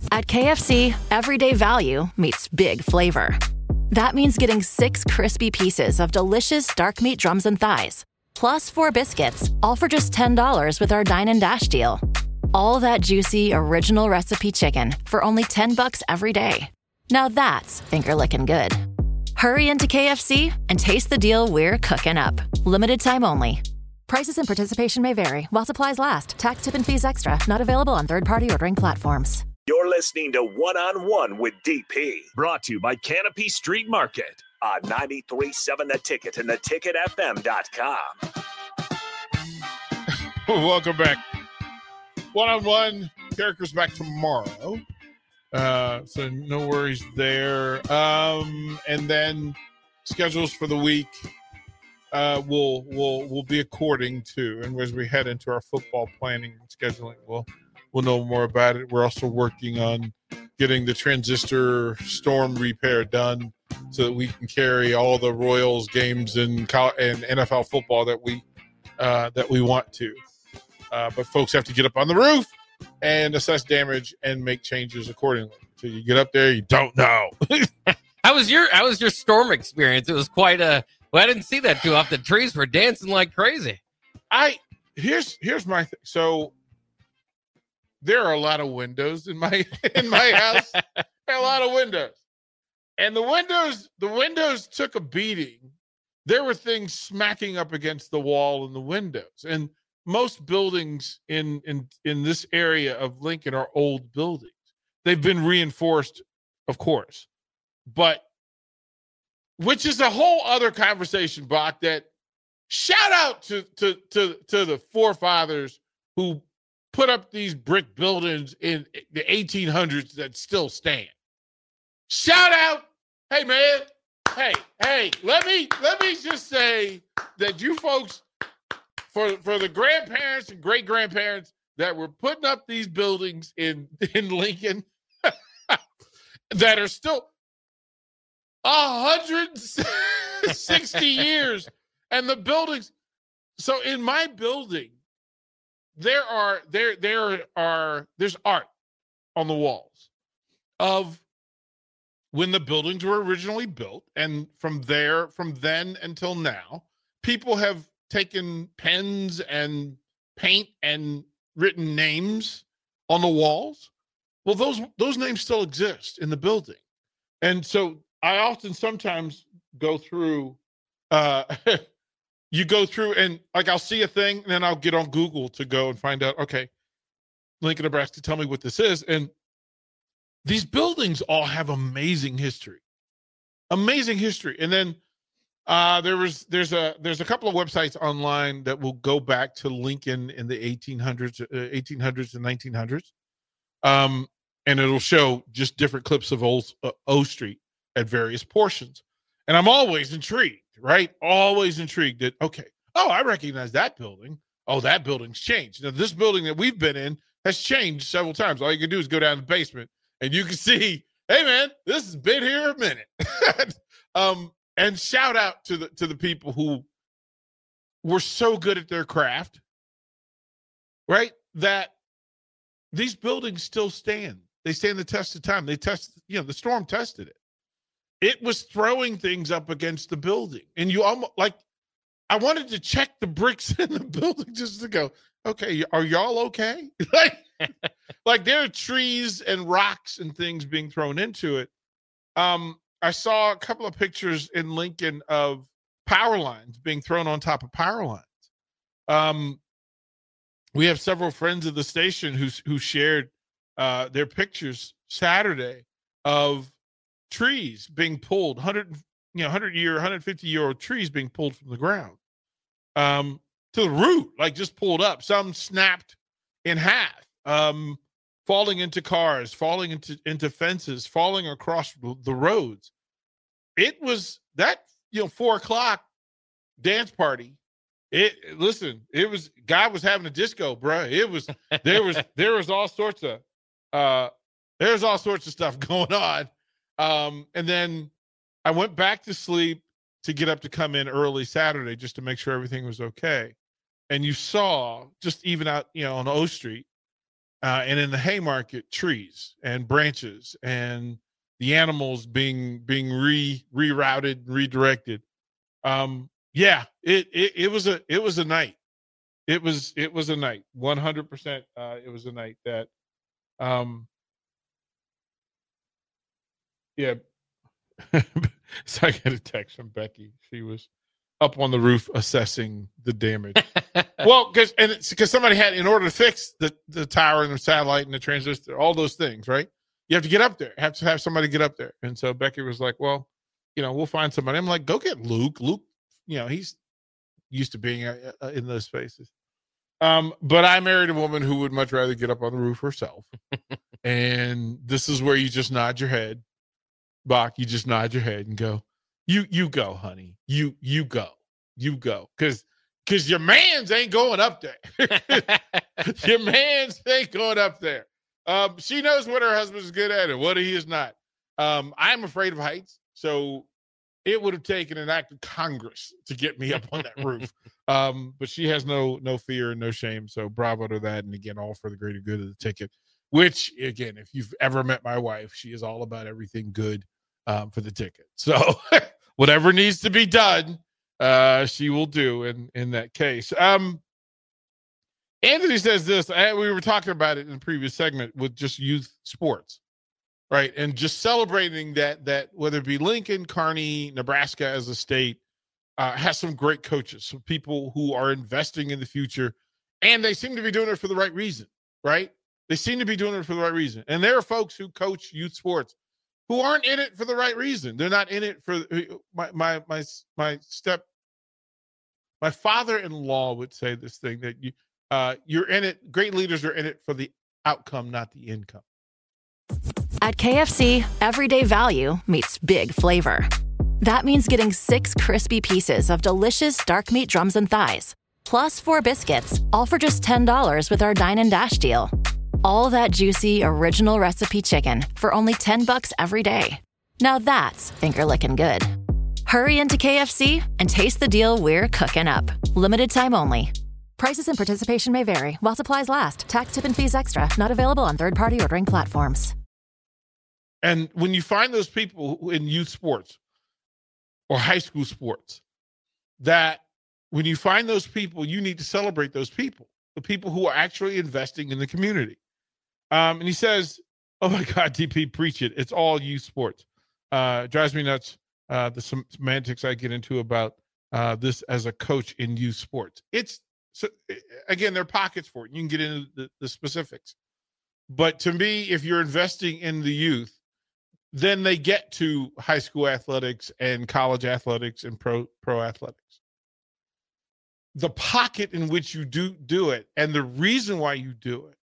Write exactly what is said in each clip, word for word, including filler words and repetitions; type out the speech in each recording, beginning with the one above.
At K F C, everyday value meets big flavor. That means getting six crispy pieces of delicious dark meat drums and thighs, plus four biscuits, all for just ten dollars with our Dine and Dash deal. All that juicy, original recipe chicken for only ten bucks every day. Now that's finger-licking good. Hurry into K F C and taste the deal we're cooking up. Limited time only. Prices and participation may vary while supplies last. Tax, tip, and fees extra. Not available on third-party ordering platforms. You're listening to One-on-One with D P. Brought to you by Canopy Street Market on ninety-three point seven The Ticket and the ticket f m dot com. Welcome back. One-on-One. Characters back tomorrow. Uh, so no worries there. Um, and then schedules for the week uh, will will will be according to, and as we head into our football planning and scheduling, we'll we'll know more about it. We're also working on getting the transistor storm repair done so that we can carry all the Royals games and and N F L football that we uh, that we want to. Uh, but folks have to get up on the roof and assess damage and make changes accordingly. So you get up there, you don't know. How was your How was your storm experience? It was quite a. Well, I didn't see that too often. The trees were dancing like crazy. I here's here's my thing. So there are a lot of windows in my in my house. There are a lot of windows, and the windows the windows took a beating. There were things smacking up against the wall in the windows, and most buildings in, in, in this area of Lincoln are old buildings. They've been reinforced, of course, but which is a whole other conversation, Bach, that shout out to, to, to, to the forefathers who put up these brick buildings in the eighteen hundreds that still stand. Shout out. Hey, man. Hey, hey, let me, let me just say that you folks, For for the grandparents and great-grandparents that were putting up these buildings in, in Lincoln that are still one hundred sixty years, and the buildings. So in my building, there are there there are there's art on the walls of when the buildings were originally built, and from there, from then until now, people have taken pens and paint and written names on the walls. Well, those those names still exist in the building. And so I often sometimes go through, uh, you go through and like I'll see a thing and then I'll get on Google to go and find out, okay, Lincoln, Nebraska, tell me what this is. And these buildings all have amazing history, amazing history. And then Uh, there was there's a there's a couple of websites online that will go back to Lincoln in the eighteen hundreds, uh, eighteen hundreds and nineteen hundreds, um, and it'll show just different clips of old uh, O Street at various portions. And I'm always intrigued, right? Always intrigued that okay, oh, I recognize that building. Oh, that building's changed. Now this building that we've been in has changed several times. All you can do is go down to the basement and you can see, hey man, this has been here a minute. um. And shout out to the to the people who were so good at their craft, right? That these buildings still stand. They stand the test of time. They test, you know, the storm tested it. It was throwing things up against the building. And you almost like, I wanted to check the bricks in the building just to go, okay, are y'all okay? like, like there are trees and rocks and things being thrown into it. Um, I saw a couple of pictures in Lincoln of power lines being thrown on top of power lines. Um, we have several friends of the station who who shared uh, their pictures Saturday of trees being pulled, one hundred you know one hundred year, one hundred fifty year old trees being pulled from the ground um, to the root, like just pulled up. Some snapped in half. Um, falling into cars, falling into, into fences, falling across the roads. It was that, you know, four o'clock dance party. It, listen, it was, guy was having a disco, bro. It was, there was, there was all sorts of, uh, there's all sorts of stuff going on. Um, and then I went back to sleep to get up to come in early Saturday just to make sure everything was okay. And you saw just even out, you know, on O Street, Uh, and in the Haymarket, trees and branches and the animals being being re rerouted, redirected. Um, yeah, it, it it was a it was a night. It was it was a night. one hundred percent. Uh, it was a night that. Um, yeah. So I got a text from Becky. She was up on the roof assessing the damage. Well, because and it's because somebody had, in order to fix the, the tower and the satellite and the transistor, all those things, right? You have to get up there. Have to have somebody get up there. And so Becky was like, well, you know, we'll find somebody. I'm like, go get Luke. Luke, you know, he's used to being uh, uh, in those spaces. Um, but I married a woman who would much rather get up on the roof herself. And this is where you just nod your head. Bach, you just nod your head and go, you, you go, honey. You, you go. You go. Because Because your mans ain't going up there. Your mans ain't going up there. Um, she knows what her husband is good at and what he is not. Um, I'm afraid of heights, so it would have taken an act of Congress to get me up on that roof. Um, but she has no no fear and no shame, so bravo to that. And again, all for the greater good of the ticket. Which, again, if you've ever met my wife, she is all about everything good um, for the ticket. So whatever needs to be done, Uh, she will do in, in that case. Um, Anthony says this, I, we were talking about it in the previous segment with just youth sports, right? And just celebrating that, that whether it be Lincoln, Kearney, Nebraska as a state, uh, has some great coaches, some people who are investing in the future, and they seem to be doing it for the right reason, right? They seem to be doing it for the right reason. And there are folks who coach youth sports who aren't in it for the right reason. They're not in it for my, my, my, my step. My father-in-law would say this thing that you, uh, you're in it. Great leaders are in it for the outcome, not the income. At K F C, everyday value meets big flavor. That means getting six crispy pieces of delicious dark meat drums and thighs, plus four biscuits, all for just ten dollars with our Dine and Dash deal. All that juicy, original recipe chicken for only ten bucks every day. Now that's finger-licking good. Hurry into K F C and taste the deal we're cooking up. Limited time only. Prices and participation may vary while supplies last. Tax, tip, and fees extra. Not available on third-party ordering platforms. And when you find those people in youth sports or high school sports, that when you find those people, you need to celebrate those people, the people who are actually investing in the community. Um, and he says, oh, my God, D P, preach it. It's all youth sports. Uh, it drives me nuts. Uh, the sem- semantics I get into about uh, this as a coach in youth sports. It's, so again, there are pockets for it. You can get into the, the specifics. But to me, if you're investing in the youth, then they get to high school athletics and college athletics and pro pro athletics. The pocket in which you do do it and the reason why you do it,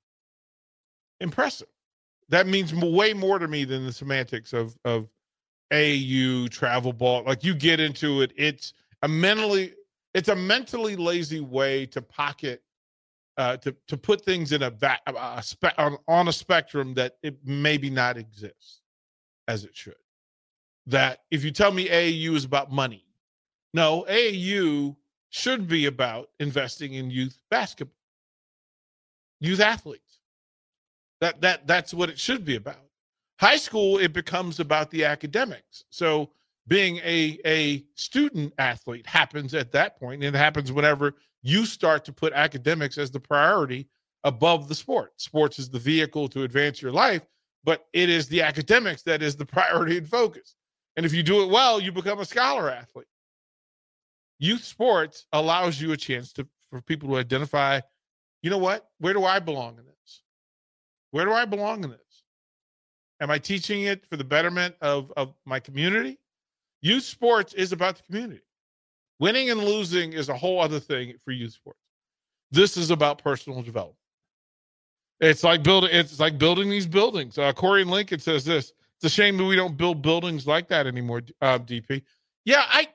impressive. That means way more to me than the semantics of of A A U, travel ball. Like, you get into it, it's a mentally, it's a mentally lazy way to pocket, uh, to to put things in a, a, a spe- on, on a spectrum that it maybe not exists as it should. That if you tell me A A U is about money, no, A A U should be about investing in youth basketball, youth athletes. That that that's what it should be about. High school, it becomes about the academics. So being a, a student athlete happens at that point, and it happens whenever you start to put academics as the priority above the sport. Sports is the vehicle to advance your life, but it is the academics that is the priority and focus. And if you do it well, you become a scholar athlete. Youth sports allows you a chance to for people to identify, you know what, where do I belong in this? Where do I belong in this? Am I teaching it for the betterment of, of my community? Youth sports is about the community. Winning and losing is a whole other thing for youth sports. This is about personal development. It's like building. It's like building these buildings. Uh, Corey and Lincoln says this. It's a shame that we don't build buildings like that anymore. Uh, D P. Yeah, I.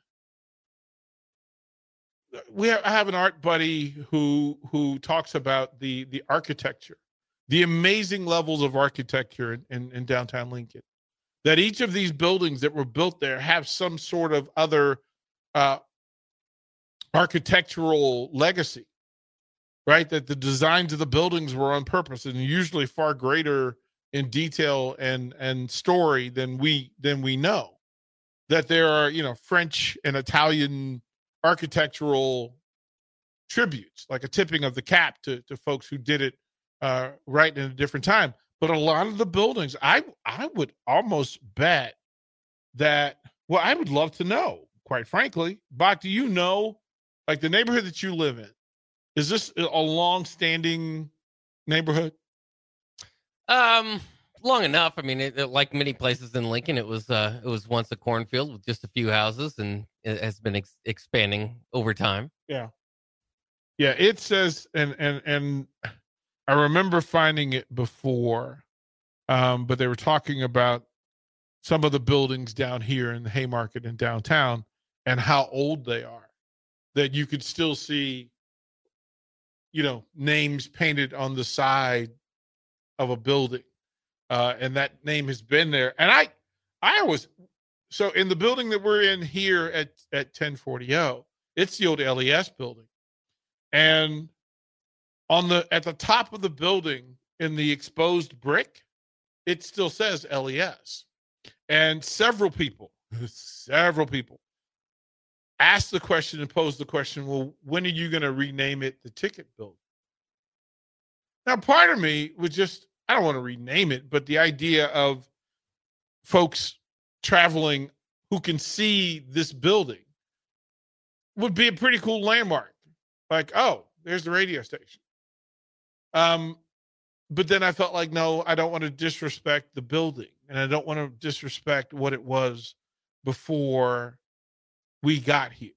We have, I have an art buddy who who talks about the the architecture, the amazing levels of architecture in, in, in downtown Lincoln. That each of these buildings that were built there have some sort of other uh, architectural legacy, right? That the designs of the buildings were on purpose and usually far greater in detail and and story than we than we know. That there are, you know, French and Italian architectural tributes, like a tipping of the cap to, to folks who did it uh, right in a different time. But a lot of the buildings, I I would almost bet that, well, I would love to know, quite frankly. Bach, do you know, like the neighborhood that you live in, is this a long-standing neighborhood? Um, long enough. I mean, it, it, like many places in Lincoln, it was uh, it was once a cornfield with just a few houses, and it has been ex- expanding over time. Yeah, yeah. It says, and and and I remember finding it before, um, but they were talking about some of the buildings down here in the Haymarket in downtown and how old they are. That you could still see, you know, names painted on the side of a building, uh, and that name has been there. And I, I was so in the building that we're in here at at ten forty O. It's the old L E S building, and on the at the top of the building in the exposed brick, it still says L E S. And several people, several people, asked the question and posed the question: well, when are you going to rename it the Ticket Building? Now, part of me was just, I don't want to rename it, but the idea of folks traveling who can see this building would be a pretty cool landmark. Like, oh, there's the radio station. Um, but then I felt like, no, I don't want to disrespect the building, and I don't want to disrespect what it was before we got here.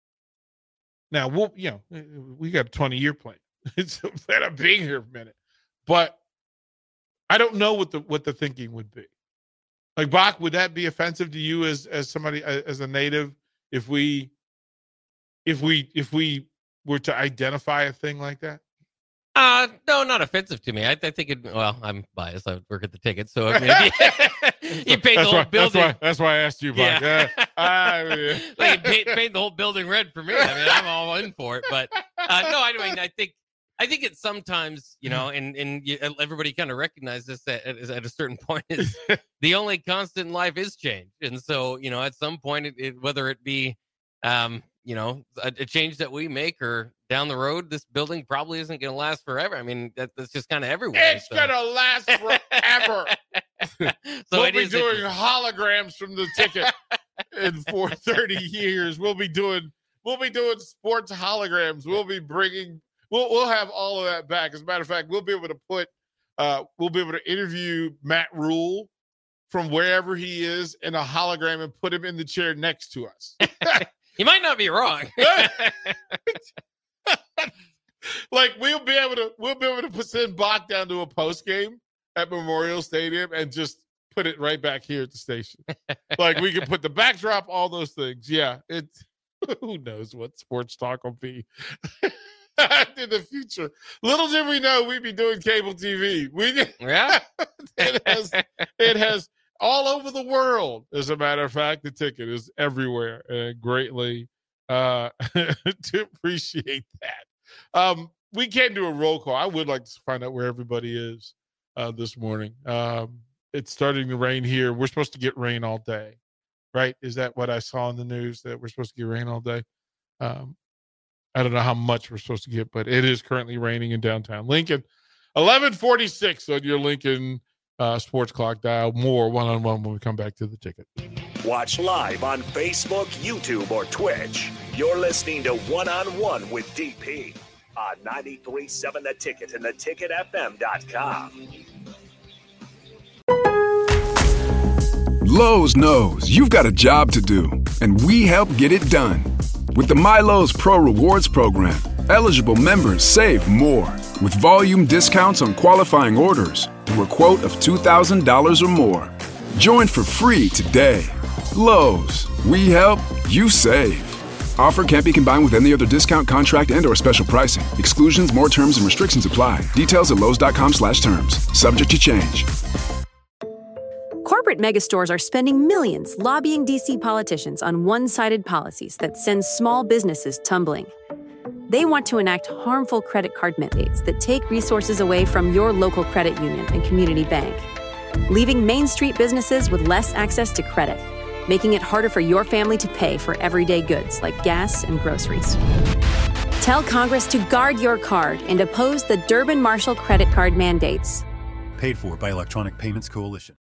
Now, we'll, you know, we got a twenty-year plan. It's been a being here for a minute, but I don't know what the what the thinking would be. Like, Bach, would that be offensive to you as as somebody as a native if we if we if we were to identify a thing like that? Uh, no, not offensive to me. I, I think it. Well, I'm biased. I work at the ticket, so I mean, you, you paint the whole why, building. That's why, that's why I asked you, Bach. Yeah. Uh, I mean, well, you paint, paint the whole building red for me. I mean, I'm all in for it. But uh, no, I mean, I think. I think it's sometimes, you know, and, and you, everybody kind of recognizes this at, at a certain point is the only constant in life is change. And so, you know, at some point, it, it, whether it be, um, you know, a, a change that we make or down the road, this building probably isn't going to last forever. I mean, that, that's just kind of everywhere. It's so. going to last forever. So we'll it be is doing holograms from the ticket in for thirty years. We'll be doing, we'll be doing sports holograms. We'll be bringing We'll we'll have all of that back. As a matter of fact, we'll be able to put, uh, we'll be able to interview Matt Rule from wherever he is in a hologram and put him in the chair next to us. You might not be wrong. Like we'll be able to, we'll be able to put, send Bach down to a post game at Memorial Stadium and just put it right back here at the station. Like we can put the backdrop, all those things. Yeah, it's who knows what sports talk will be. In the future, little did we know we'd be doing cable T V. We did. Yeah, it has it has all over the world. As a matter of fact, the ticket is everywhere, and greatly uh, to appreciate that. Um, we can't do a roll call. I would like to find out where everybody is uh, this morning. Um, it's starting to rain here. We're supposed to get rain all day, right? Is that what I saw in the news, that we're supposed to get rain all day? Um, I don't know how much we're supposed to get, but it is currently raining in downtown Lincoln. eleven forty-six on your Lincoln uh, sports clock dial. More one-on-one when we come back to the ticket. Watch live on Facebook, YouTube, or Twitch. You're listening to One-on-One with D P on ninety-three point seven The Ticket and the ticket f m dot com. Lowe's knows you've got a job to do, and we help get it done. With the MyLowe's Pro Rewards program, eligible members save more with volume discounts on qualifying orders through a quote of two thousand dollars or more. Join for free today. Lowe's, we help, you save. Offer can't be combined with any other discount, contract, and or special pricing. Exclusions, more terms, and restrictions apply. Details at lowes.com slash terms. Subject to change. Corporate megastores are spending millions lobbying D C politicians on one-sided policies that send small businesses tumbling. They want to enact harmful credit card mandates that take resources away from your local credit union and community bank, leaving Main Street businesses with less access to credit, making it harder for your family to pay for everyday goods like gas and groceries. Tell Congress to guard your card and oppose the Durbin-Marshall credit card mandates. Paid for by Electronic Payments Coalition.